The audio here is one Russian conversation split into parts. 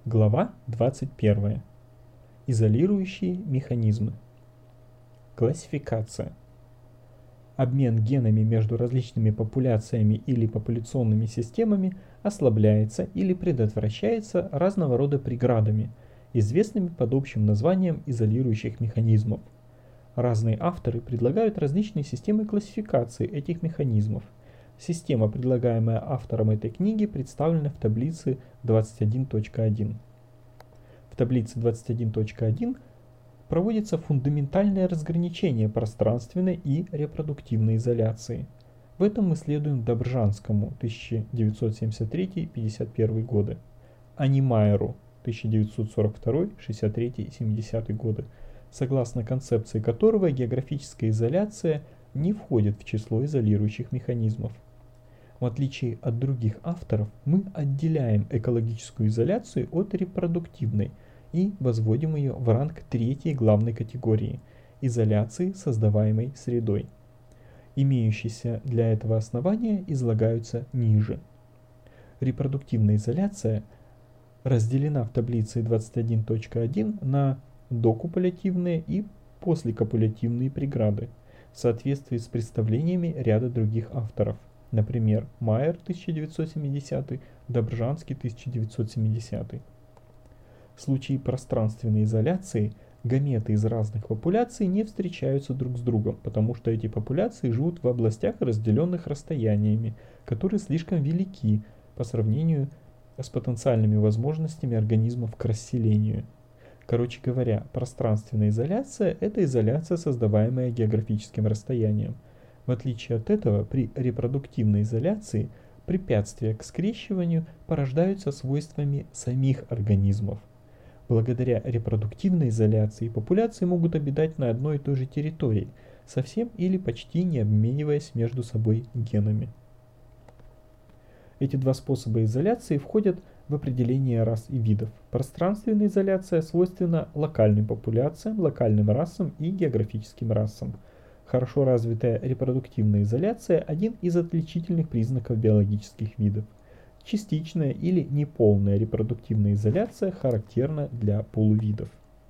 Глава 21. Изолирующие механизмы. Классификация. Обмен генами между различными популяциями или популяционными системами ослабляется или предотвращается разного рода преградами, известными под общим названием изолирующих механизмов. Разные авторы предлагают различные системы классификации этих механизмов. Система, предлагаемая автором этой книги, представлена в таблице 21.1. В таблице 21.1 проводится фундаментальное разграничение пространственной и репродуктивной изоляции. В этом мы следуем Добржанскому 1973-51 годы, а Немайеру 1942-63-70 годы, согласно концепции которого географическая изоляция не входит в число изолирующих механизмов. В отличие от других авторов, мы отделяем экологическую изоляцию от репродуктивной и возводим ее в ранг третьей главной категории – изоляции, создаваемой средой. Имеющиеся для этого основания излагаются ниже. Репродуктивная изоляция разделена в таблице 21.1 на докопулятивные и послекопулятивные преграды в соответствии с представлениями ряда других авторов. Например, Майер 1970, Добржанский 1970. В случае пространственной изоляции гаметы из разных популяций не встречаются друг с другом, потому что эти популяции живут в областях, разделенных расстояниями, которые слишком велики по сравнению с потенциальными возможностями организмов к расселению. Короче говоря, пространственная изоляция – это изоляция, создаваемая географическим расстоянием. В отличие от этого, при репродуктивной изоляции препятствия к скрещиванию порождаются свойствами самих организмов. Благодаря репродуктивной изоляции популяции могут обитать на одной и той же территории, совсем или почти не обмениваясь между собой генами. Эти два способа изоляции входят в определение рас и видов. Пространственная изоляция свойственна локальным популяциям, локальным расам и географическим расам. Хорошо развитая репродуктивная изоляция – один из отличительных признаков биологических видов. Частичная или неполная репродуктивная изоляция характерна для полувидов.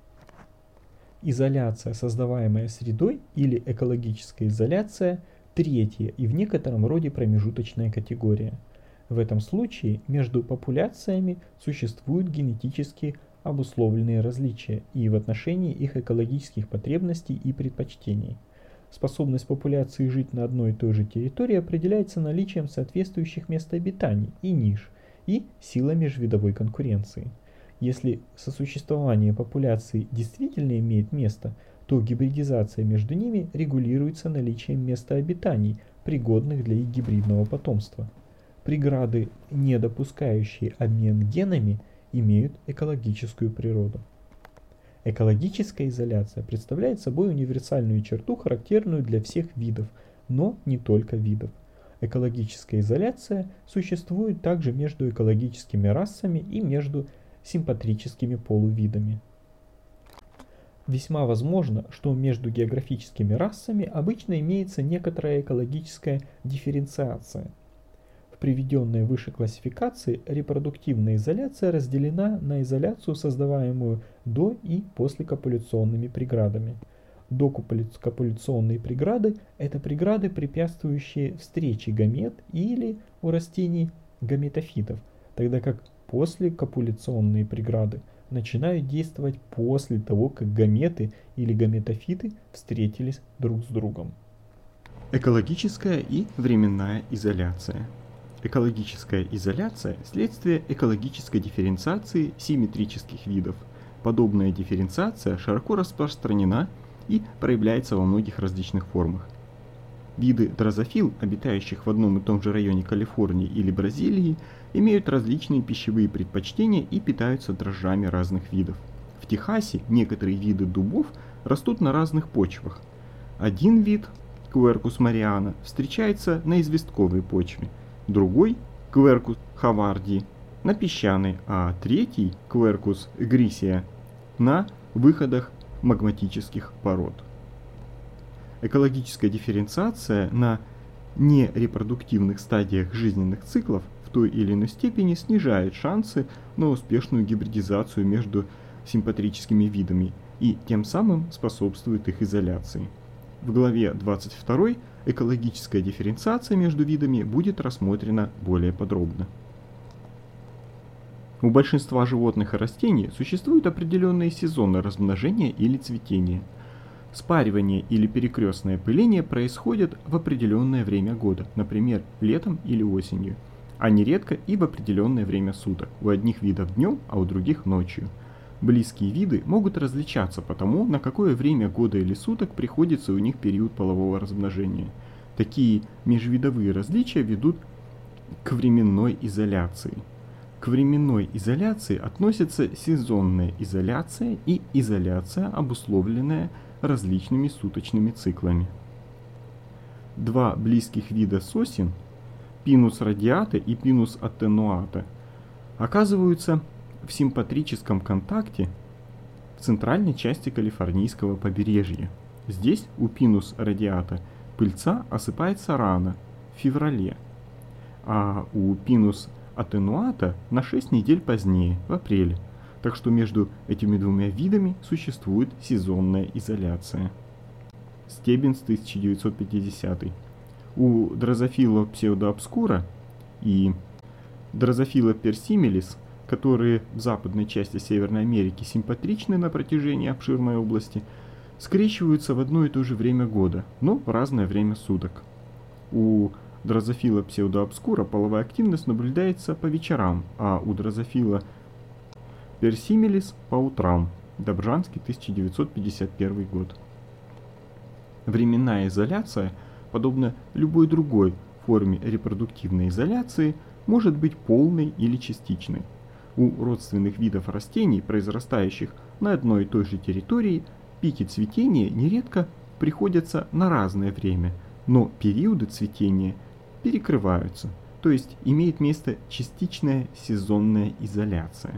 Изоляция, создаваемая средой, или экологическая изоляция – третья и в некотором роде промежуточная категория. В этом случае между популяциями существуют генетически обусловленные различия и в отношении их экологических потребностей и предпочтений. Способность популяции жить на одной и той же территории определяется наличием соответствующих мест обитаний и ниш, и силой межвидовой конкуренции. Если сосуществование популяций действительно имеет место, то гибридизация между ними регулируется наличием места обитаний, пригодных для их гибридного потомства. Преграды, не допускающие обмен генами, имеют экологическую природу. Экологическая изоляция представляет собой универсальную черту, характерную для всех видов, но не только видов. Экологическая изоляция существует также между экологическими расами и между симпатрическими полувидами. Весьма возможно, что между географическими расами обычно имеется некоторая экологическая дифференциация. В приведенной выше классификации репродуктивная изоляция разделена на изоляцию, создаваемую до и послекопуляционными преградами. Докопуляционные преграды – это преграды, препятствующие встрече гамет или у растений гаметофитов, тогда как послекопуляционные преграды начинают действовать после того, как гаметы или гаметофиты встретились друг с другом. Экологическая и временная изоляция. Экологическая изоляция – следствие экологической дифференциации симметрических видов. Подобная дифференциация широко распространена и проявляется во многих различных формах. Виды дрозофил, обитающих в одном и том же районе Калифорнии или Бразилии, имеют различные пищевые предпочтения и питаются дрожжами разных видов. В Техасе некоторые виды дубов растут на разных почвах. Один вид, Quercus mariana, встречается на известковой почве, другой, Quercus hawardi, на песчаной, а третий, Quercus gricia, на выходах магматических пород. Экологическая дифференциация на нерепродуктивных стадиях жизненных циклов, в той или иной степени снижает шансы на успешную гибридизацию между симпатрическими видами и тем самым способствует их изоляции. В главе 22 экологическая дифференциация между видами будет рассмотрена более подробно. У большинства животных и растений существуют определенные сезоны размножения или цветения. Спаривание или перекрестное пыление происходит в определенное время года, например, летом или осенью, а нередко и в определенное время суток, у одних видов днем, а у других ночью. Близкие виды могут различаться по тому, на какое время года или суток приходится у них период полового размножения. Такие межвидовые различия ведут к временной изоляции. К временной изоляции относятся сезонная изоляция и изоляция, обусловленная различными суточными циклами. Два близких вида сосен, Pinus radiata и Pinus attenuata, оказываются в симпатрическом контакте в центральной части калифорнийского побережья. Здесь у Pinus radiata пыльца осыпается рано, в феврале, а у Pinus attenuata на 6 недель позднее, в апреле. Так что между этими двумя видами существует сезонная изоляция. Стеббинс, 1950. У Дрозофила pseudoobscura и Дрозофила persimilis, которые в западной части Северной Америки симпатричны на протяжении обширной области, скрещиваются в одно и то же время года, но в разное время суток. У Дрозофила pseudoobscura половая активность наблюдается по вечерам, а у Дрозофила persimilis по утрам. Добжанский, 1951 год. Временная изоляция, подобно любой другой форме репродуктивной изоляции, может быть полной или частичной. У родственных видов растений, произрастающих на одной и той же территории, пики цветения нередко приходятся на разное время, но периоды цветения перекрываются, то есть имеет место частичная сезонная изоляция.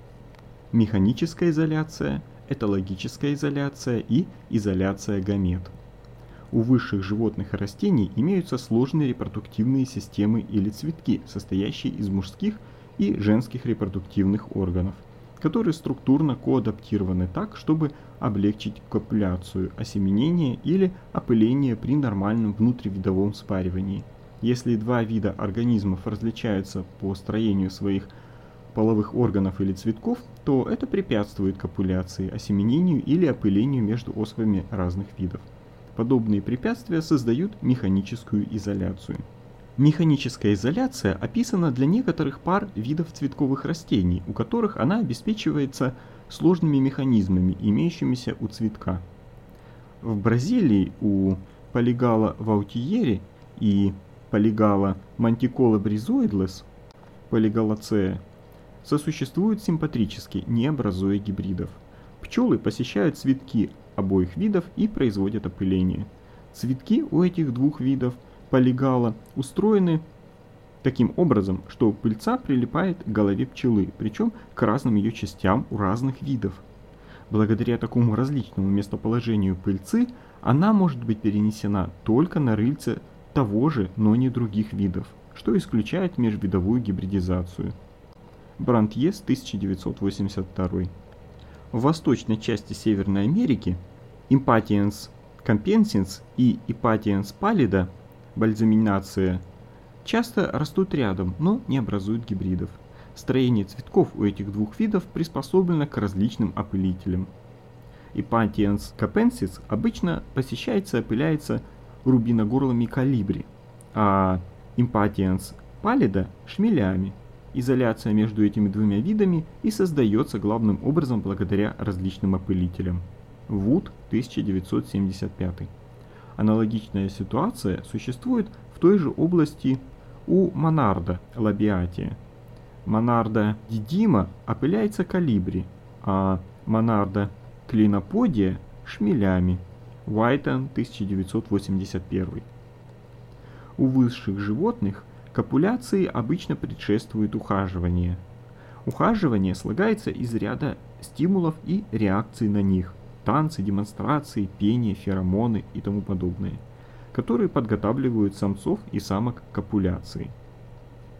Механическая изоляция, этологическая изоляция и изоляция гамет. У высших животных и растений имеются сложные репродуктивные системы или цветки, состоящие из мужских и женских репродуктивных органов, которые структурно коадаптированы так, чтобы облегчить копуляцию, осеменение или опыление при нормальном внутривидовом спаривании. Если два вида организмов различаются по строению своих половых органов или цветков, то это препятствует копуляции, осеменению или опылению между особями разных видов. Подобные препятствия создают механическую изоляцию. Механическая изоляция описана для некоторых пар видов цветковых растений, у которых она обеспечивается сложными механизмами, имеющимися у цветка. В Бразилии у Polygala vautieri и Polygala manticola brizoides, Polygalacea, сосуществуют симпатрически, не образуя гибридов. Пчелы посещают цветки обоих видов и производят опыление. Цветки у этих двух видов полигала устроены таким образом, что пыльца прилипает к голове пчелы, причем к разным ее частям у разных видов. Благодаря такому различному местоположению пыльцы, она может быть перенесена только на рыльце того же, но не других видов, что исключает межвидовую гибридизацию. Брантьес, 1982. В восточной части Северной Америки Impatiens campensens и Impatiens pallida, бальзаминация, часто растут рядом, но не образуют гибридов. Строение цветков у этих двух видов приспособлено к различным опылителям. Impatiens capensis обычно посещается и опыляется рубиногорлыми колибри, а Impatiens pallida – шмелями. Изоляция между этими двумя видами и создается главным образом благодаря различным опылителям. Вуд, 1975. Аналогичная ситуация существует в той же области у Monarda labiatia. Monarda didyma опыляется колибри, а Monarda clinopodia – шмелями. Уайтон, 1981. У высших животных копуляции обычно предшествует ухаживание. Ухаживание слагается из ряда стимулов и реакций на них, танцы, демонстрации, пение, феромоны и тому подобное, которые подготавливают самцов и самок к копуляции.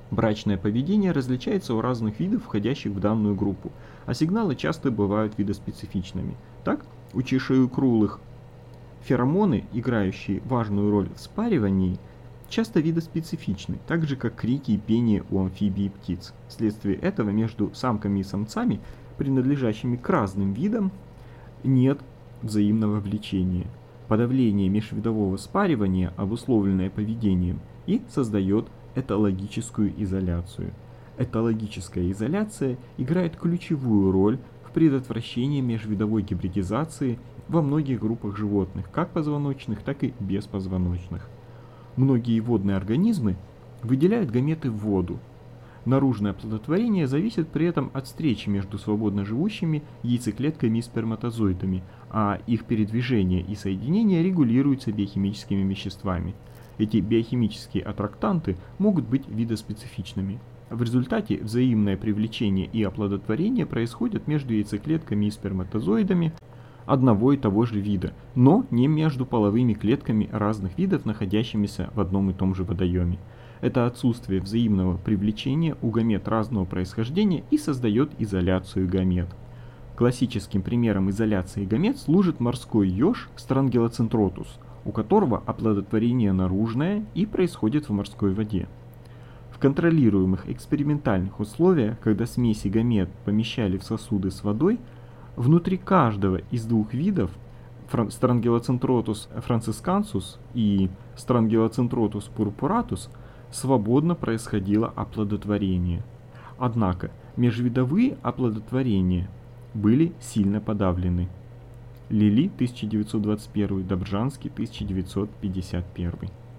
Брачное поведение различается у разных видов, входящих в данную группу, а сигналы часто бывают видоспецифичными. Так, у чешуекрылых феромоны, играющие важную роль в спаривании, часто видоспецифичны, так же как крики и пение у амфибий и птиц. Вследствие этого между самками и самцами, принадлежащими к разным видам, нет взаимного влечения. Подавление межвидового спаривания, обусловленное поведением, и создает этологическую изоляцию. Этологическая изоляция играет ключевую роль в предотвращении межвидовой гибридизации во многих группах животных, как позвоночных, так и беспозвоночных. Многие водные организмы выделяют гаметы в воду. Наружное оплодотворение зависит при этом от встречи между свободно живущими яйцеклетками и сперматозоидами, а их передвижение и соединение регулируются биохимическими веществами. Эти биохимические аттрактанты могут быть видоспецифичными. В результате взаимное привлечение и оплодотворение происходят между яйцеклетками и сперматозоидами одного и того же вида, но не между половыми клетками разных видов, находящимися в одном и том же водоеме. Это отсутствие взаимного привлечения у гамет разного происхождения и создает изоляцию гамет. Классическим примером изоляции гамет служит морской еж Странгелоцентротус, у которого оплодотворение наружное и происходит в морской воде. В контролируемых экспериментальных условиях, когда смеси гамет помещали в сосуды с водой, внутри каждого из двух видов Странгелоцентротус францискансус и Странгелоцентротус пурпуратус свободно происходило оплодотворение. Однако межвидовые оплодотворения были сильно подавлены. Лили, 1921, Добржанский, 1951.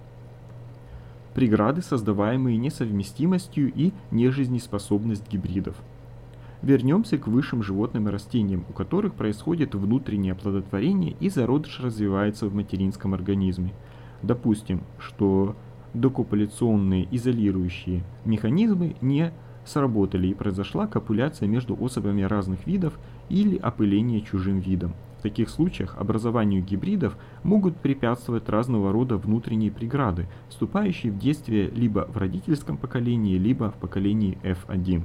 Преграды, создаваемые несовместимостью и нежизнеспособность гибридов. Вернемся к высшим животным и растениям, у которых происходит внутреннее оплодотворение и зародыш развивается в материнском организме. Допустим, что докопуляционные изолирующие механизмы не сработали и произошла копуляция между особями разных видов или опыление чужим видом. В таких случаях образованию гибридов могут препятствовать разного рода внутренние преграды, вступающие в действие либо в родительском поколении, либо в поколении F1.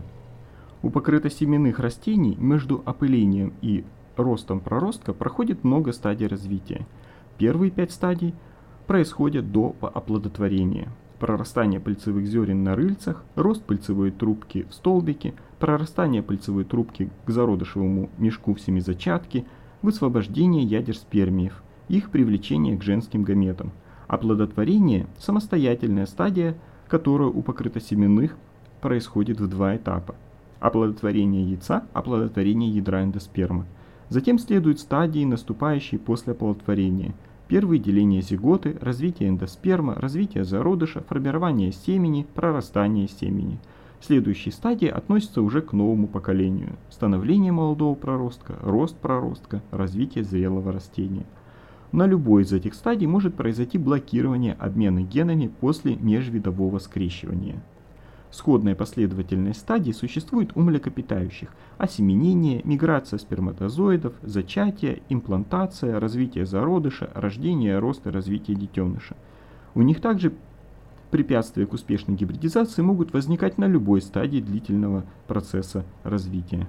У покрытосеменных растений между опылением и ростом проростка проходит много стадий развития. Первые 5 стадий происходят до оплодотворения. Прорастание пыльцевых зерен на рыльцах, рост пыльцевой трубки в столбике, прорастание пыльцевой трубки к зародышевому мешку в семизачатке, высвобождение ядер спермиев, их привлечение к женским гаметам. Оплодотворение – самостоятельная стадия, которая у покрытосеменных происходит в 2 этапа. Оплодотворение яйца, оплодотворение ядра эндосперма. Затем следуют стадии, наступающие после оплодотворения. Первые деление зиготы, развитие эндосперма, развитие зародыша, формирование семени, прорастание семени. Следующие стадии относятся уже к новому поколению. Становление молодого проростка, рост проростка, развитие зрелого растения. На любой из этих стадий может произойти блокирование обмена генами после межвидового скрещивания. Сходная последовательность стадий существует у млекопитающих: осеменение, миграция сперматозоидов, зачатие, имплантация, развитие зародыша, рождение, рост и развитие детеныша. У них также препятствия к успешной гибридизации могут возникать на любой стадии длительного процесса развития.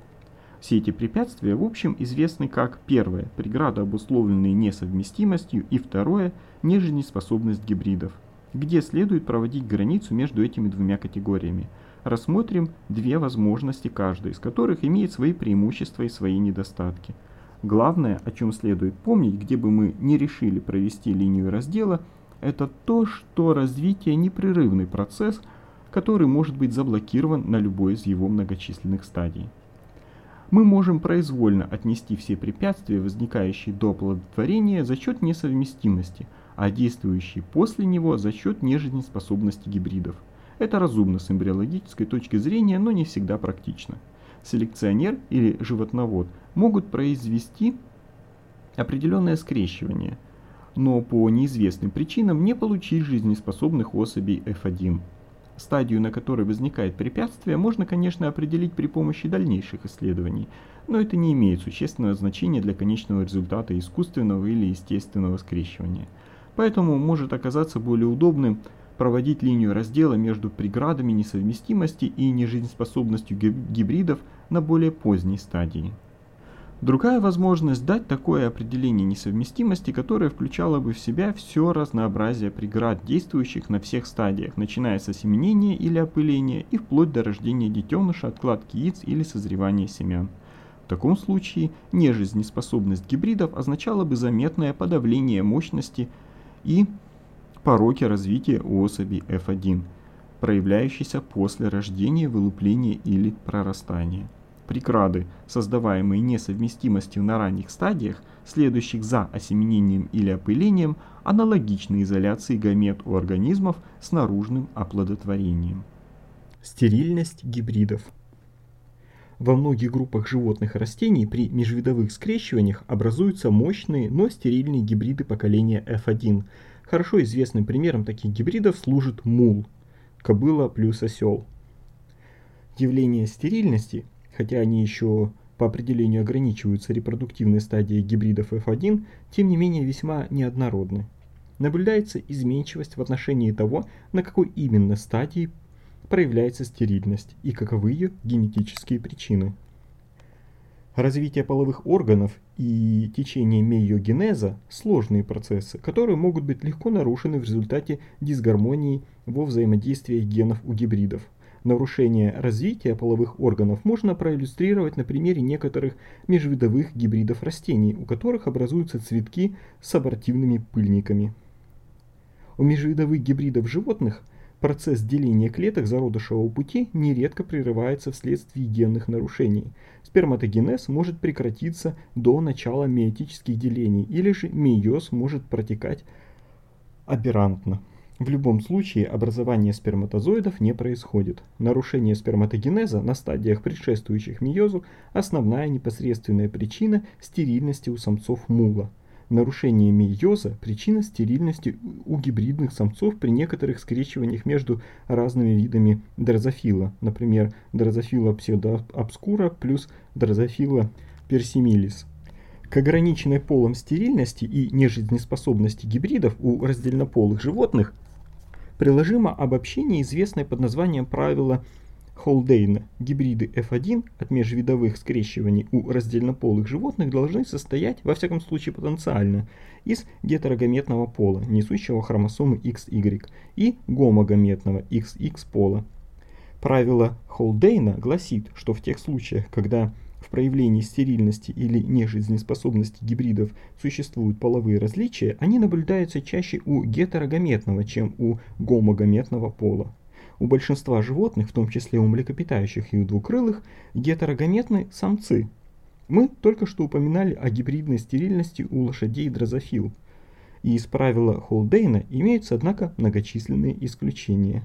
Все эти препятствия в общем известны как: первое – преграды, обусловленные несовместимостью, и второе – нежизнеспособность гибридов. Где следует проводить границу между этими двумя категориями? Рассмотрим 2 возможности, каждая из которых имеет свои преимущества и свои недостатки. Главное, о чем следует помнить, где бы мы ни решили провести линию раздела, это то, что развитие – непрерывный процесс, который может быть заблокирован на любой из его многочисленных стадий. Мы можем произвольно отнести все препятствия, возникающие до оплодотворения, за счет несовместимости, а действующие после него за счет нежизнеспособности гибридов. Это разумно с эмбриологической точки зрения, но не всегда практично. Селекционер или животновод могут произвести определенное скрещивание, но по неизвестным причинам не получить жизнеспособных особей F1. Стадию, на которой возникает препятствие, можно, конечно, определить при помощи дальнейших исследований, но это не имеет существенного значения для конечного результата искусственного или естественного скрещивания. Поэтому может оказаться более удобным проводить линию раздела между преградами несовместимости и нежизнеспособностью гибридов на более поздней стадии. Другая возможность дать такое определение несовместимости, которое включало бы в себя все разнообразие преград, действующих на всех стадиях, начиная с осеменения или опыления и вплоть до рождения детеныша, откладки яиц или созревания семян. В таком случае нежизнеспособность гибридов означала бы заметное подавление мощности и пороки развития у особей F1, проявляющейся после рождения, вылупления или прорастания. Преграды, создаваемые несовместимостью на ранних стадиях, следующих за осеменением или опылением, аналогичны изоляции гамет у организмов с наружным оплодотворением. Стерильность гибридов. Во многих группах животных и растений при межвидовых скрещиваниях образуются мощные, но стерильные гибриды поколения F1. Хорошо известным примером таких гибридов служит мул, кобыла плюс осел. Явление стерильности, хотя они еще по определению ограничиваются репродуктивной стадией гибридов F1, тем не менее весьма неоднородны. Наблюдается изменчивость в отношении того, на какой именно стадии проявляется стерильность и каковы ее генетические причины. Развитие половых органов и течение мейогенеза – сложные процессы, которые могут быть легко нарушены в результате дисгармонии во взаимодействии генов у гибридов. Нарушение развития половых органов можно проиллюстрировать на примере некоторых межвидовых гибридов растений, у которых образуются цветки с абортивными пыльниками. У межвидовых гибридов животных процесс деления клеток зародышевого пути нередко прерывается вследствие генных нарушений. Сперматогенез может прекратиться до начала мейотических делений, или же мейоз может протекать аберрантно. В любом случае образование сперматозоидов не происходит. Нарушение сперматогенеза на стадиях, предшествующих мейозу, основная непосредственная причина стерильности у самцов мула. Нарушение мейоза – причина стерильности у гибридных самцов при некоторых скрещиваниях между разными видами дрозофила, например, дрозофила псевдообскура плюс дрозофила персимилис. К ограниченной полом стерильности и нежизнеспособности гибридов у раздельнополых животных приложимо обобщение, известное под названием правила Холдейна. Гибриды F1 от межвидовых скрещиваний у раздельнополых животных должны состоять, во всяком случае потенциально, из гетерогаметного пола, несущего хромосомы XY, и гомогаметного XX пола. Правило Холдейна гласит, что в тех случаях, когда в проявлении стерильности или нежизнеспособности гибридов существуют половые различия, они наблюдаются чаще у гетерогаметного, чем у гомогаметного пола. У большинства животных, в том числе у млекопитающих и у двукрылых, гетерогаметны самцы. Мы только что упоминали о гибридной стерильности у лошадей дрозофил. И из правила Холдейна имеются, однако, многочисленные исключения.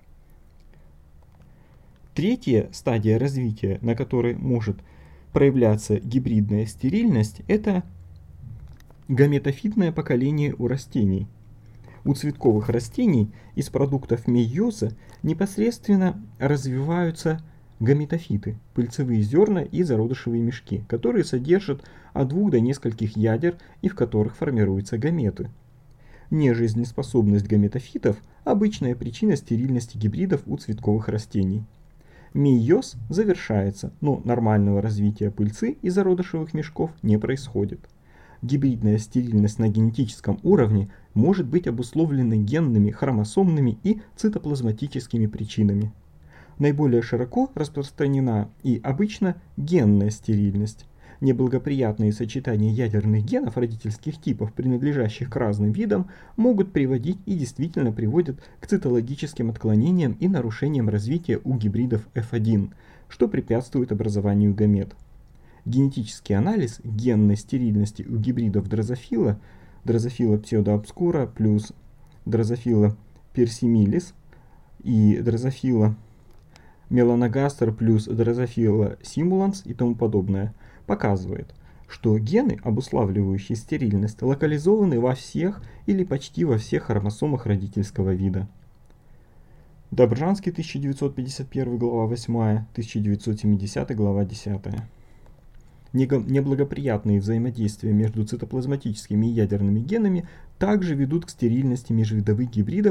Третья стадия развития, на которой может проявляться гибридная стерильность, это гаметофитное поколение у растений. У цветковых растений из продуктов мейоза непосредственно развиваются гаметофиты, пыльцевые зерна и зародышевые мешки, которые содержат от 2 до нескольких ядер и в которых формируются гаметы. Нежизнеспособность гаметофитов – обычная причина стерильности гибридов у цветковых растений. Мейоз завершается, но нормального развития пыльцы и зародышевых мешков не происходит. Гибридная стерильность на генетическом уровне может быть обусловлена генными, хромосомными и цитоплазматическими причинами. Наиболее широко распространена и обычно генная стерильность. Неблагоприятные сочетания ядерных генов родительских типов, принадлежащих к разным видам, могут приводить и действительно приводят к цитологическим отклонениям и нарушениям развития у гибридов F1, что препятствует образованию гамет. Генетический анализ генной стерильности у гибридов дрозофила, дрозофила псевдообскура плюс дрозофила персимилис и дрозофила меланогастер плюс дрозофила симуланс и тому подобное, показывает, что гены, обуславливающие стерильность, локализованы во всех или почти во всех хромосомах родительского вида. Добржанский, 1951, глава 8, 1970, глава 10. Неблагоприятные взаимодействия между цитоплазматическими и ядерными генами также ведут к стерильности межвидовых гибридов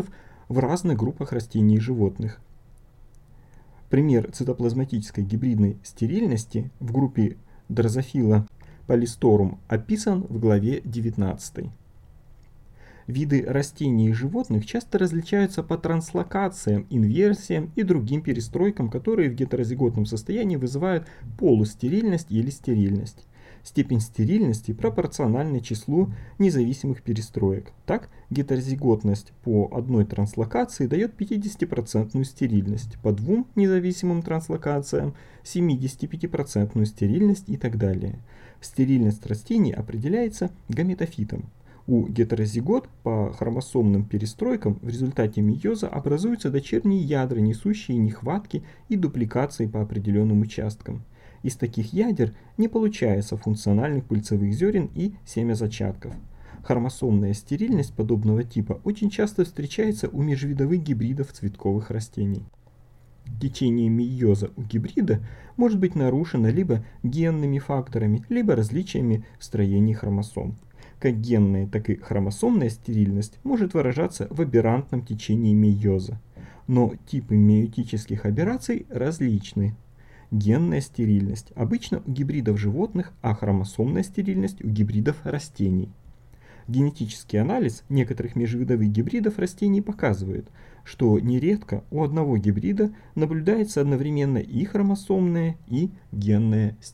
в разных группах растений и животных. Пример цитоплазматической гибридной стерильности в группе Дрозофила Polystorum описан в главе 19. Виды растений и животных часто различаются по транслокациям, инверсиям и другим перестройкам, которые в гетерозиготном состоянии вызывают полустерильность или стерильность. Степень стерильности пропорциональна числу независимых перестроек. Так, гетерозиготность по одной транслокации дает 50% стерильность, по двум независимым транслокациям 75% стерильность и так далее. Стерильность растений определяется гаметофитом. У гетерозигот по хромосомным перестройкам в результате мейоза образуются дочерние ядра, несущие нехватки и дупликации по определенным участкам. Из таких ядер не получается функциональных пыльцевых зерен и семязачатков. Хромосомная стерильность подобного типа очень часто встречается у межвидовых гибридов цветковых растений. Течение мейоза у гибрида может быть нарушено либо генными факторами, либо различиями в строении хромосом. Как генная, так и хромосомная стерильность может выражаться в аберрантном течении мейоза. Но типы мейотических аберраций различны. Генная стерильность обычно у гибридов животных, а хромосомная стерильность у гибридов растений. Генетический анализ некоторых межвидовых гибридов растений показывает, что нередко у одного гибрида наблюдается одновременно и хромосомная, и генная стерильность.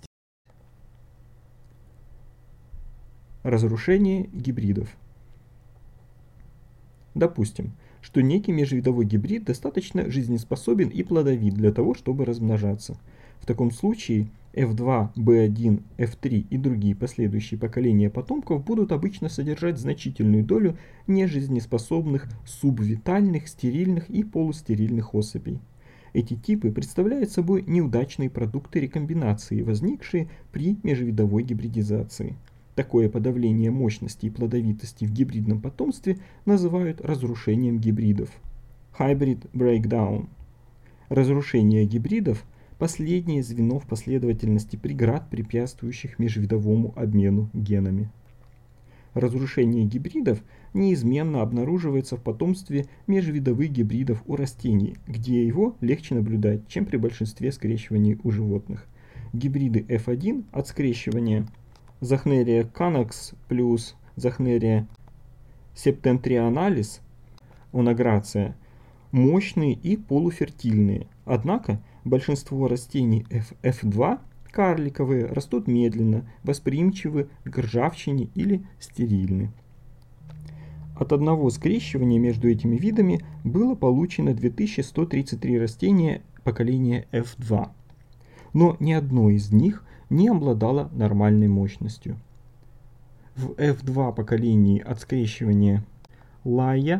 Разрушение гибридов. Допустим, что некий межвидовой гибрид достаточно жизнеспособен и плодовит для того, чтобы размножаться. В таком случае F2, B1, F3 и другие последующие поколения потомков будут обычно содержать значительную долю нежизнеспособных субвитальных, стерильных и полустерильных особей. Эти типы представляют собой неудачные продукты рекомбинации, возникшие при межвидовой гибридизации. Такое подавление мощности и плодовитости в гибридном потомстве называют разрушением гибридов. Hybrid breakdown. Разрушение гибридов – последнее звено в последовательности преград, препятствующих межвидовому обмену генами. Разрушение гибридов неизменно обнаруживается в потомстве межвидовых гибридов у растений, где его легче наблюдать, чем при большинстве скрещиваний у животных. Гибриды F1 от скрещивания Zachneria canax плюс Zachneria septentrionalis, онограция, мощные и полуфертильные. Однако большинство растений F2, карликовые, растут медленно, восприимчивы к ржавчине или стерильны. От одного скрещивания между этими видами было получено 2133 растения поколения F2, но ни одно из них не обладала нормальной мощностью. В F2 поколении от скрещивания Laia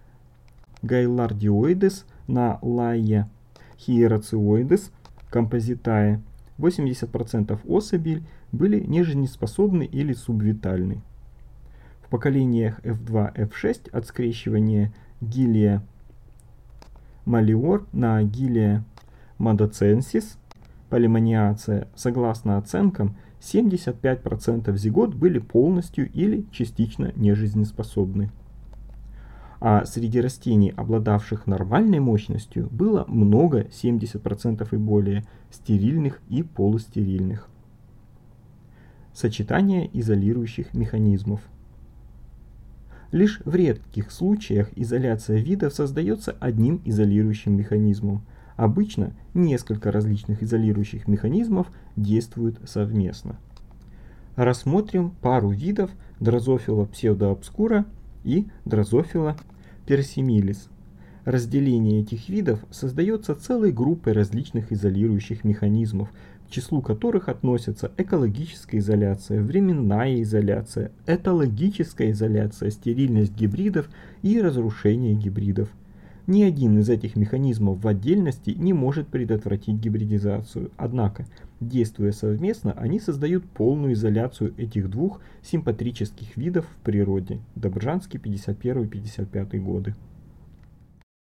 gaillardioides на Laia hieracioides compositae 80% особей были нежизнеспособны или субвитальны. В поколениях F2, F6 от скрещивания Gilia malleor на Gilia madocensis полимониация, согласно оценкам, 75% зигот были полностью или частично нежизнеспособны. А среди растений, обладавших нормальной мощностью, было много, 70% и более, стерильных и полустерильных. Сочетание изолирующих механизмов. Лишь в редких случаях изоляция видов создается одним изолирующим механизмом. Обычно несколько различных изолирующих механизмов действуют совместно. Рассмотрим пару видов Дрозофила pseudoobscura и Дрозофила persimilis. Разделение этих видов создается целой группой различных изолирующих механизмов, к числу которых относятся экологическая изоляция, временная изоляция, этологическая изоляция, стерильность гибридов и разрушение гибридов. Ни один из этих механизмов в отдельности не может предотвратить гибридизацию, однако, действуя совместно, они создают полную изоляцию этих двух симпатрических видов в природе. Добржанский, 51-55 годы.